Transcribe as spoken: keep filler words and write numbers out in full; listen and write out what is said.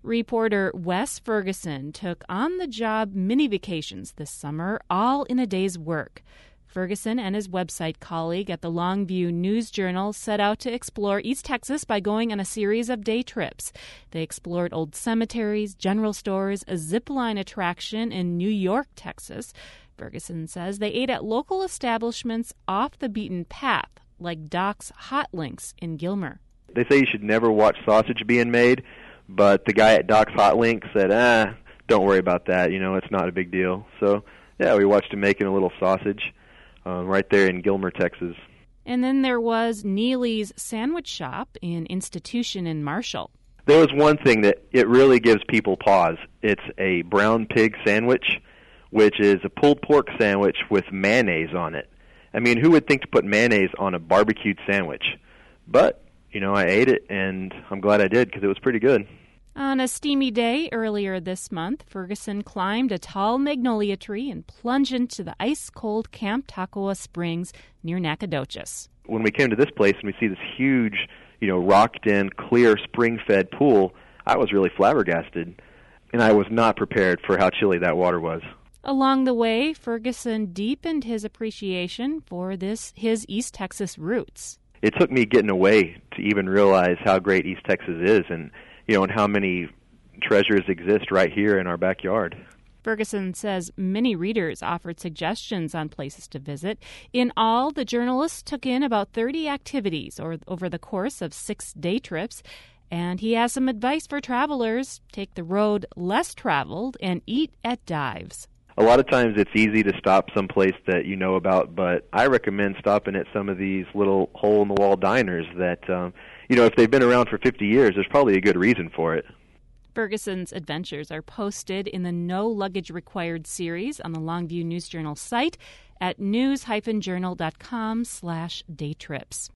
Reporter Wes Ferguson took on-the-job mini vacations this summer, all in a day's work. Ferguson and his website colleague at the Longview News Journal set out to explore East Texas by going on a series of day trips. They explored old cemeteries, general stores, a zip-line attraction in New York, Texas. Ferguson says they ate at local establishments off the beaten path, like Doc's Hot Links in Gilmer. They say you should never watch sausage being made, but the guy at Doc's Hot Link said, ah, don't worry about that, you know, it's not a big deal. So, yeah, we watched him making a little sausage uh, right there in Gilmer, Texas. And then there was Neely's Sandwich Shop in Institution in Marshall. There was one thing that it really gives people pause. It's a brown pig sandwich, which is a pulled pork sandwich with mayonnaise on it. I mean, who would think to put mayonnaise on a barbecued sandwich? But, you know, I ate it, and I'm glad I did because it was pretty good. On a steamy day earlier this month, Ferguson climbed a tall magnolia tree and plunged into the ice-cold Camp Toccoa Springs near Nacogdoches. When we came to this place and we see this huge, you know, rocked-in, clear, spring-fed pool, I was really flabbergasted, and I was not prepared for how chilly that water was. Along the way, Ferguson deepened his appreciation for this his East Texas roots. It took me getting away to even realize how great East Texas is, and you know, and how many treasures exist right here in our backyard. Ferguson says many readers offered suggestions on places to visit. In all, the journalist took in about thirty activities or over the course of six day trips, and he has some advice for travelers. Take the road less traveled and eat at dives. A lot of times it's easy to stop someplace that you know about, but I recommend stopping at some of these little hole-in-the-wall diners that, um, you know, if they've been around for fifty years, there's probably a good reason for it. Ferguson's adventures are posted in the No Luggage Required series on the Longview News Journal site at news dash journal dot com slash day trips.